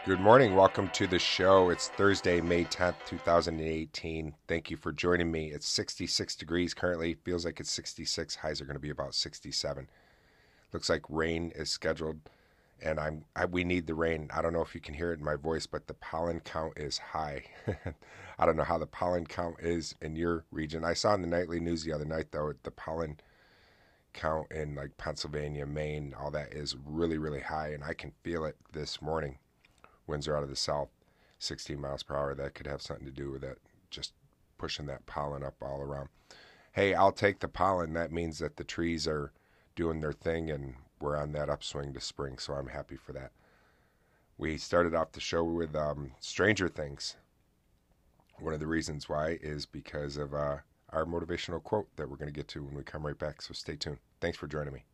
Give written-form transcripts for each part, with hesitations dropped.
Good morning. Welcome to the show. It's Thursday, May 10th, 2018. Thank you for joining me. It's 66 degrees currently. Feels like it's 66. Highs are going to be about 67. Looks like rain is scheduled, and we need the rain. I don't know if you can hear it in my voice, but the pollen count is high. I don't know how the pollen count is in your region. I saw in the nightly news the other night, though, the pollen count in like Pennsylvania, Maine, all that is really, really high, and I can feel it this morning. Winds are out of the south, 16 miles per hour. That could have something to do with it, just pushing that pollen up all around. Hey, I'll take the pollen. That means that the trees are doing their thing, and we're on that upswing to spring, so I'm happy for that. We started off the show with Stranger Things. One of the reasons why is because of our motivational quote that we're going to get to when we come right back, so stay tuned. Thanks for joining me.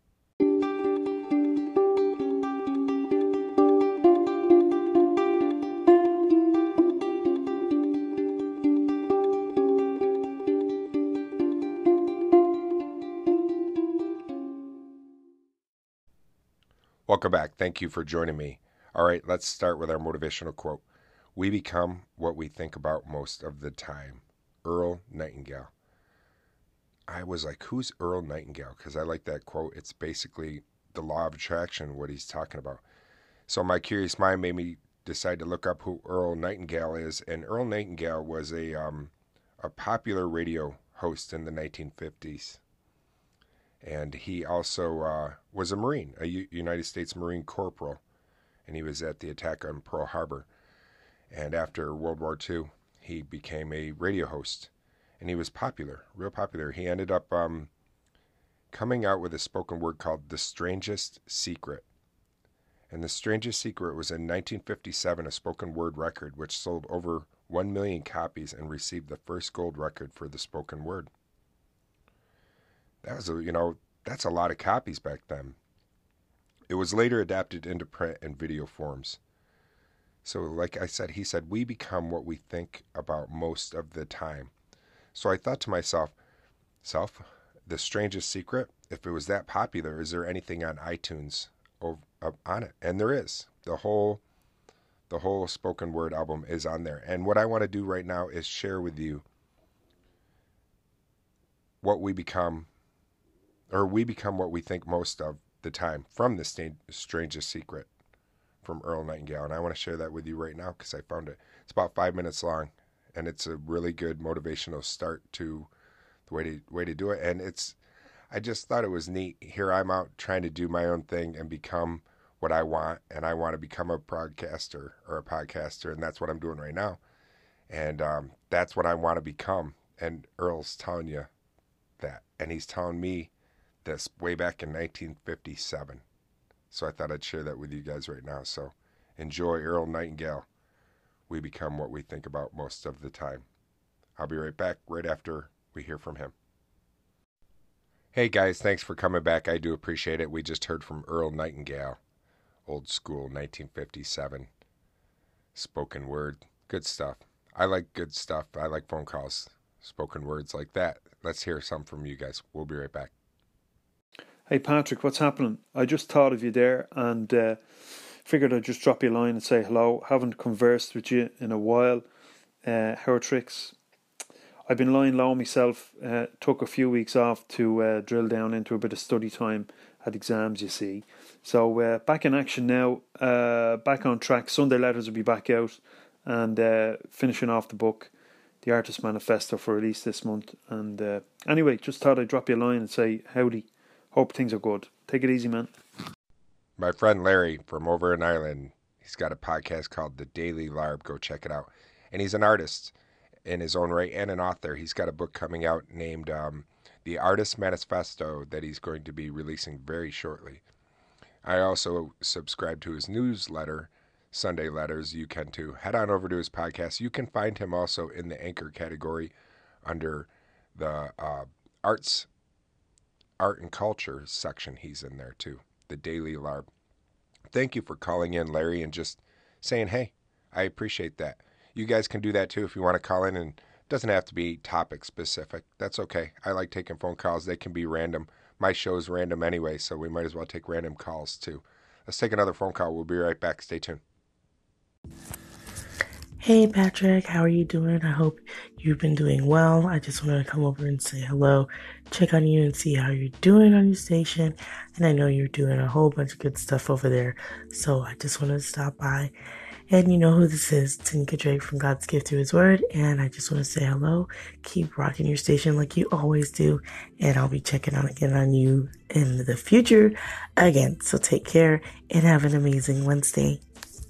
Welcome back. Thank you for joining me. All right, let's start with our motivational quote. We become what we think about most of the time. Earl Nightingale. I was like, who's Earl Nightingale? Because I like that quote. It's basically the law of attraction, what he's talking about. So my curious mind made me decide to look up who Earl Nightingale is. And Earl Nightingale was a popular radio host in the 1950s. And he also was a Marine, a United States Marine corporal, and he was at the attack on Pearl Harbor. And after World War II, he became a radio host, and he was popular, real popular. He ended up coming out with a spoken word called The Strangest Secret. And The Strangest Secret was in 1957, a spoken word record, which sold over 1 million copies and received the first gold record for the spoken word. That was, that's a lot of copies back then. It was later adapted into print and video forms. So like I said, he said, we become what we think about most of the time. So I thought to myself, The Strangest Secret, if it was that popular, is there anything on iTunes on it? And there is. The whole spoken word album is on there. And what I want to do right now is share with you what we become, or we become what we think most of the time, from The Strangest Secret from Earl Nightingale. And I want to share that with you right now because I found it. It's about 5 minutes long, and it's a really good motivational start to the way to do it. And I just thought it was neat. Here I'm out trying to do my own thing and become what I want, and I want to become a broadcaster or a podcaster, and that's what I'm doing right now. And that's what I want to become. And Earl's telling you that, and he's telling me this way back in 1957. So I thought I'd share that with you guys right now. So enjoy Earl Nightingale. We become what we think about most of the time. I'll be right back right after we hear from him. Hey guys, thanks for coming back. I do appreciate it. We just heard from Earl Nightingale. Old school, 1957. Spoken word. Good stuff. I like good stuff. I like phone calls. Spoken words like that. Let's hear some from you guys. We'll be right back. Hey Patrick, what's happening? I just thought of you there and figured I'd just drop you a line and say hello. Haven't conversed with you in a while. How are tricks? I've been lying low myself. Took a few weeks off to drill down into a bit of study time at exams, you see. So back in action now, back on track. Sunday Letters will be back out, and finishing off the book, The Artist Manifesto, for release this month. And anyway, just thought I'd drop you a line and say howdy. Hope things are good. Take it easy, man. My friend Larry from over in Ireland, he's got a podcast called The Daily Larb. Go check it out. And he's an artist in his own right and an author. He's got a book coming out named The Artist Manifesto that he's going to be releasing very shortly. I also subscribe to his newsletter, Sunday Letters. You can too. Head on over to his podcast. You can find him also in the Anchor category under the art and culture section. He's in there too. The Daily Larb. Thank you for calling in, Larry, and just saying, hey, I appreciate that. You guys can do that too if you want to call in, and it doesn't have to be topic specific. That's okay. I like taking phone calls. They can be random. My show's random anyway, so we might as well take random calls too. Let's take another phone call. We'll be right back. Stay tuned. Hey Patrick, how are you doing? I hope you've been doing well. I just wanted to come over and say hello, check on you and see how you're doing on your station. And I know you're doing a whole bunch of good stuff over there. So I just wanted to stop by. And you know who this is, Tanika Drake from God's Gift Through His Word. And I just want to say hello. Keep rocking your station like you always do. And I'll be checking out again on you in the future again. So take care and have an amazing Wednesday.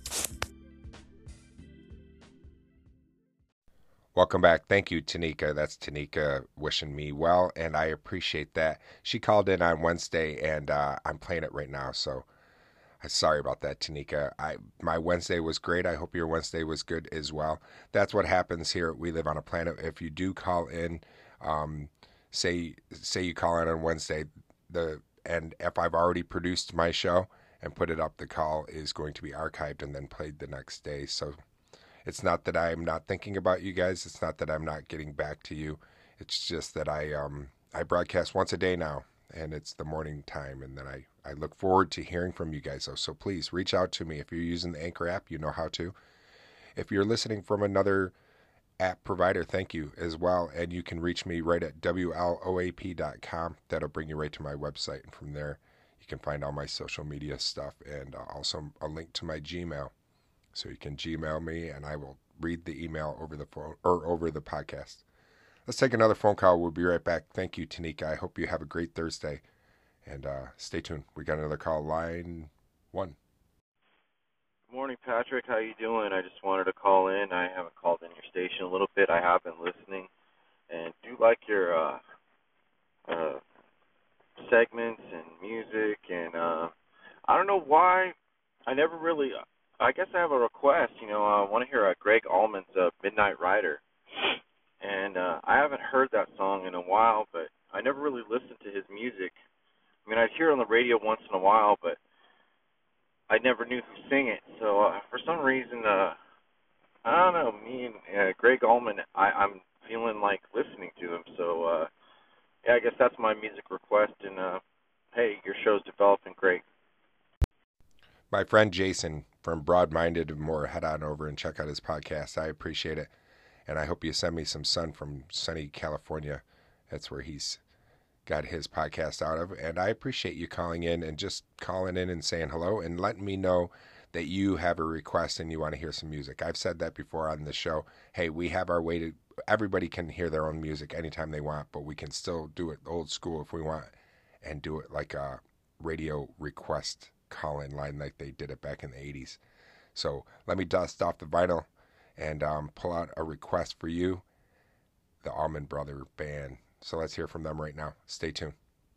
Welcome back. Thank you, Tanika. That's Tanika wishing me well, and I appreciate that. She called in on Wednesday, and I'm playing it right now, so I'm sorry about that, Tanika. My Wednesday was great. I hope your Wednesday was good as well. That's what happens here at We Live on a Planet. If you do call in, say you call in on Wednesday, and if I've already produced my show and put it up, the call is going to be archived and then played the next day. So it's not that I'm not thinking about you guys. It's not that I'm not getting back to you. It's just that I broadcast once a day now, and it's the morning time, and then I look forward to hearing from you guys. So please reach out to me. If you're using the Anchor app, you know how to. If you're listening from another app provider, thank you as well. And you can reach me right at WLOAP.com. That'll bring you right to my website, and from there you can find all my social media stuff and also a link to my Gmail. So you can Gmail me, and I will read the email over the phone or over the podcast. Let's take another phone call. We'll be right back. Thank you, Tanika. I hope you have a great Thursday. And stay tuned. We got another call, line 1. Good morning, Patrick. How you doing? I just wanted to call in. I haven't called in your station a little bit. I have been listening, and do like your segments and music. And I don't know why. I never really. I guess I have a request. I want to hear Greg Allman's Midnight Rider. And I haven't heard that song in a while, but I never really listened to his music. I mean, I'd hear it on the radio once in a while, but I never knew who sang it. So for some reason, I don't know, me and Greg Allman, I'm feeling like listening to him. So, yeah, I guess that's my music request. And, hey, your show's developing great. My friend Jason from Broad Minded and More, head on over and check out his podcast. I appreciate it. And I hope you send me some sun from sunny California. That's where he's got his podcast out of. And I appreciate you calling in and just calling in and saying hello and letting me know that you have a request and you want to hear some music. I've said that before on the show. Hey, we have our way to, everybody can hear their own music anytime they want, but we can still do it old school if we want and do it like a radio request call-in line like they did it back in the 80s. So let me dust off the vinyl and pull out a request for you, the Allman Brother Band. So let's hear from them right now. Stay tuned.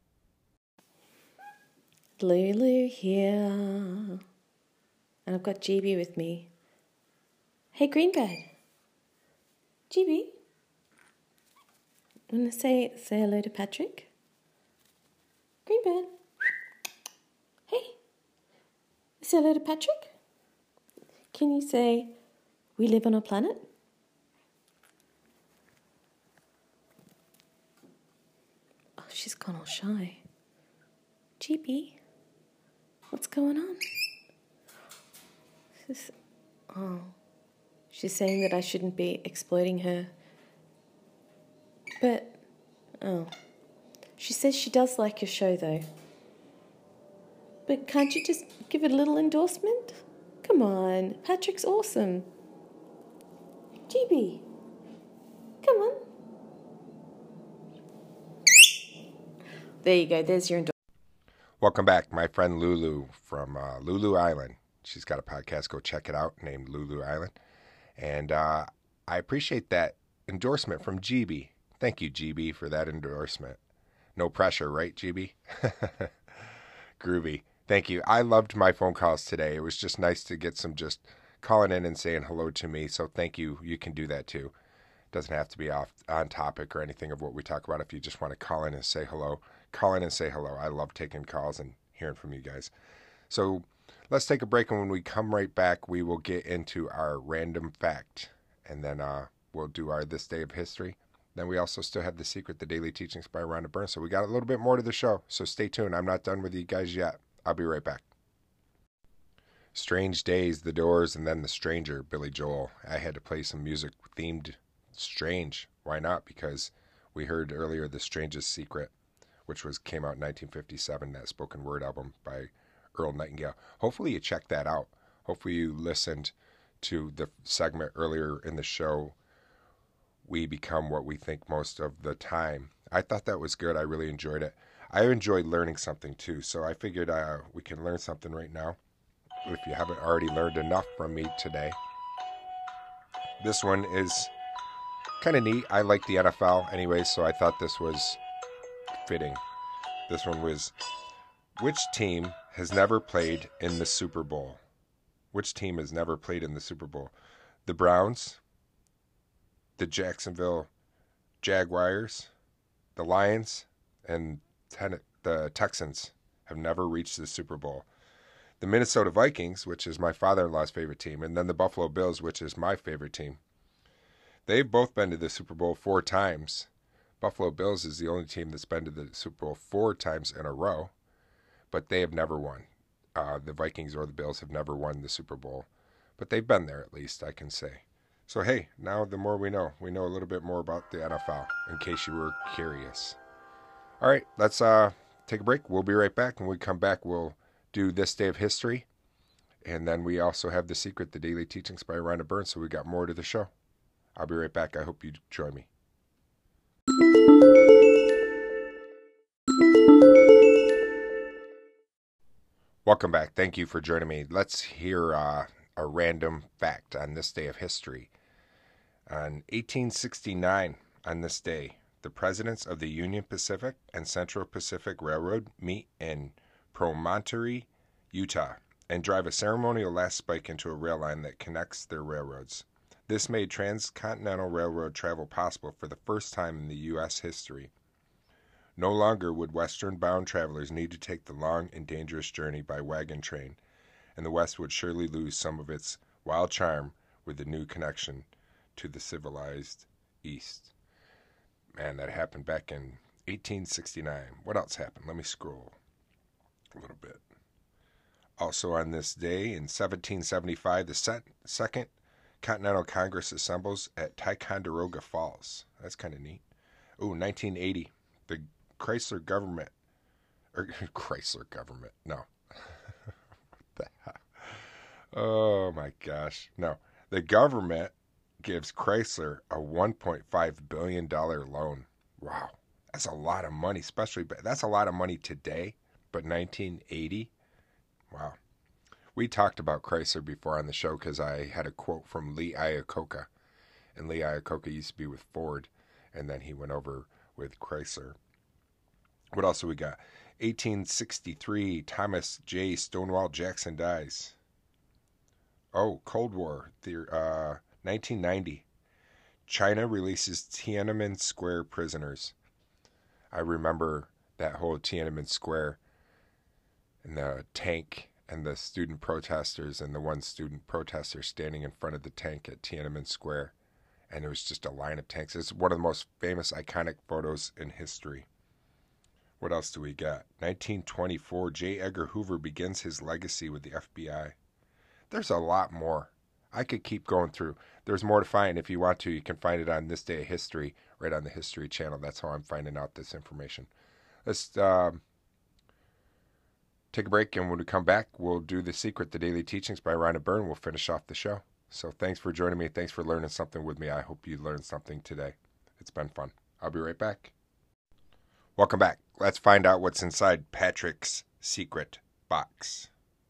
Lulu here, and I've got GB with me. Hey, Greenbird. GB, want to say hello to Patrick? Greenbird. Hey, say hello to Patrick. Can you say, we live on a planet? Oh, she's gone all shy. GB, what's going on? She's saying that I shouldn't be exploiting her. But, she says she does like your show though. But can't you just give it a little endorsement? Come on, Patrick's awesome. GB, come on. There you go, there's your endorsement. Welcome back, my friend Lulu from Lulu Island. She's got a podcast, go check it out, named Lulu Island. And I appreciate that endorsement from GB. Thank you, GB, for that endorsement. No pressure, right, GB? Groovy. Thank you. I loved my phone calls today. It was just nice to get some just calling in and saying hello to me. So thank you. You can do that too. Doesn't have to be on topic or anything of what we talk about. If you just want to call in and say hello, call in and say hello. I love taking calls and hearing from you guys. So let's take a break, and when we come right back, we will get into our random fact, and then we'll do our This Day of History. Then we also still have The Secret, the daily teachings by Rhonda Byrne. So we got a little bit more to the show. So stay tuned. I'm not done with you guys yet. I'll be right back. Strange Days, The Doors, and then The Stranger, Billy Joel. I had to play some music themed strange. Why not? Because we heard earlier The Strangest Secret, which came out in 1957, that spoken word album by Earl Nightingale. Hopefully you checked that out. Hopefully you listened to the segment earlier in the show, We Become What We Think Most of the Time. I thought that was good. I really enjoyed it. I enjoyed learning something too, so I figured we can learn something right now. If you haven't already learned enough from me today. This one is kind of neat. I like the NFL anyway, so I thought this was fitting. This one was, which team has never played in the Super Bowl? Which team has never played in the Super Bowl? The Browns, the Jacksonville Jaguars, the Lions, and the Texans have never reached the Super Bowl. The Minnesota Vikings, which is my father-in-law's favorite team, and then the Buffalo Bills, which is my favorite team. They've both been to the Super Bowl 4 times. Buffalo Bills is the only team that's been to the Super Bowl 4 times in a row, but they have never won. The Vikings or the Bills have never won the Super Bowl, but they've been there at least, I can say. So hey, now the more we know a little bit more about the NFL, in case you were curious. All right, let's take a break. We'll be right back. When we come back, we'll do This Day of History, and then we also have The Secret, the Daily Teachings by Rhonda Byrne, so we got more to the show. I'll be right back. I hope you join me. Welcome back. Thank you for joining me. Let's hear a random fact on this day of history. On 1869, on this day, the presidents of the Union Pacific and Central Pacific Railroad meet in Promontory, Utah, and drive a ceremonial last spike into a rail line that connects their railroads. This made transcontinental railroad travel possible for the first time in the U.S. history. No longer would western-bound travelers need to take the long and dangerous journey by wagon train, and the West would surely lose some of its wild charm with the new connection to the civilized East. Man, that happened back in 1869. What else happened? Let me scroll a little bit. Also on this day, in 1775, the Second Continental Congress assembles at Ticonderoga Falls. That's kind of neat. Ooh, 1980, the Chrysler government, no. What the heck? Oh my gosh, no. The government gives Chrysler a $1.5 billion loan. Wow, that's a lot of money, that's a lot of money today, but 1980, wow. We talked about Chrysler before on the show because I had a quote from Lee Iacocca. And Lee Iacocca used to be with Ford, and then he went over with Chrysler. What else do we got? 1863, Thomas J. Stonewall Jackson dies. Oh, Cold War. 1990, China releases Tiananmen Square prisoners. I remember that whole Tiananmen Square and the tank and the student protesters and the one student protester standing in front of the tank at Tiananmen Square. And it was just a line of tanks. It's one of the most famous, iconic photos in history. What else do we got? 1924, J. Edgar Hoover begins his legacy with the FBI. There's a lot more. I could keep going through. There's more to find. If you want to, you can find it on This Day of History, right on the History Channel. That's how I'm finding out this information. Let's take a break, and when we come back, we'll do The Secret, the Daily Teachings by Rhonda Byrne. We'll finish off the show. So thanks for joining me. Thanks for learning something with me. I hope you learned something today. It's been fun. I'll be right back. Welcome back. Let's find out what's inside Patrick's secret box.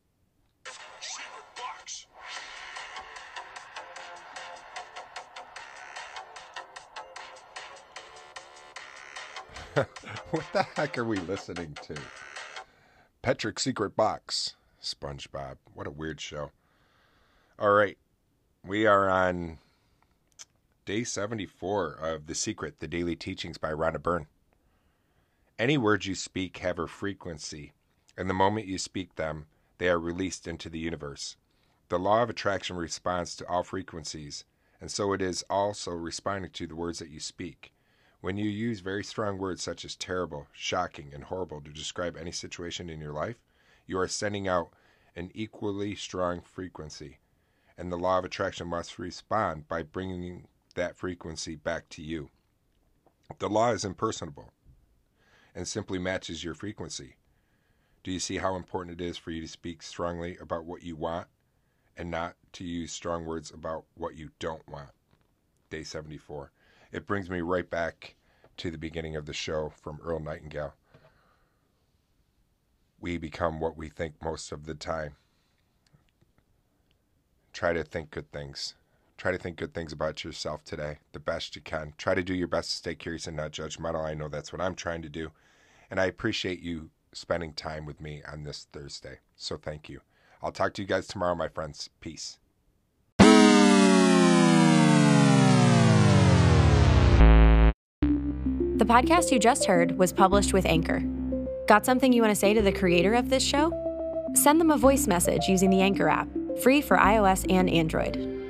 What the heck are we listening to? Patrick's Secret Box. SpongeBob. What a weird show. All right. We are on day 74 of The Secret, the Daily Teachings by Rhonda Byrne. Any words you speak have a frequency, and the moment you speak them, they are released into the universe. The law of attraction responds to all frequencies, and so it is also responding to the words that you speak. When you use very strong words such as terrible, shocking, and horrible to describe any situation in your life, you are sending out an equally strong frequency, and the law of attraction must respond by bringing that frequency back to you. The law is impersonable and simply matches your frequency. Do you see how important it is for you to speak strongly about what you want and not to use strong words about what you don't want? Day 74. It brings me right back to the beginning of the show from Earl Nightingale. We become what we think most of the time. Try to think good things. Try to think good things about yourself today, the best you can. Try to do your best to stay curious and not judgmental. I know that's what I'm trying to do. And I appreciate you spending time with me on this Thursday. So thank you. I'll talk to you guys tomorrow, my friends. Peace. The podcast you just heard was published with Anchor. Got something you want to say to the creator of this show? Send them a voice message using the Anchor app, free for iOS and Android.